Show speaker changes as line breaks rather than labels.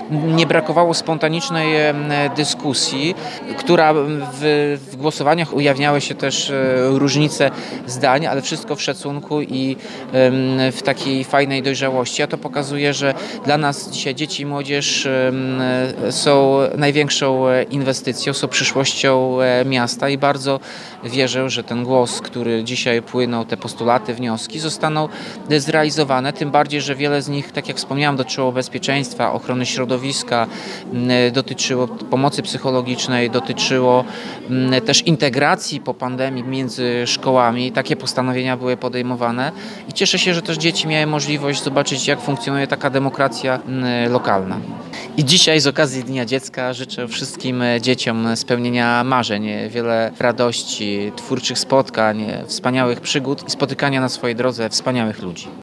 nie brakowało spontanicznej dyskusji, która w głosowaniach ujawniały się też różnice zdań, ale wszystko w szacunku i w takiej fajnej dojrzałości. A to pokazuje, że dla nas dzisiaj dzieci i młodzież są największą inwestycją, są przyszłością miasta i bardzo wierzę, że ten głos, który dzisiaj płyną, te postulaty, wnioski zostaną zrealizowane, tym bardziej, że wiele z nich, tak jak wspomniałam, dotyczyło bezpieczeństwa, ochrony środowiska, dotyczyło pomocy psychologicznej, dotyczyło też integracji po pandemii między szkołami. Takie postanowienia były podejmowane i cieszę się, że też dzieci miały możliwość zobaczyć, jak funkcjonuje taka demokracja lokalna. I dzisiaj z okazji Dnia Dziecka życzę wszystkim dzieciom spełnienia marzeń, wiele radości, twórczych spotkań, wspaniałych przygód i spotykania na swojej drodze wspaniałych ludzi.